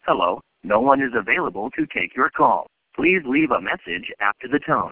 Hello, no one is available to take your call. Please leave a message after the tone.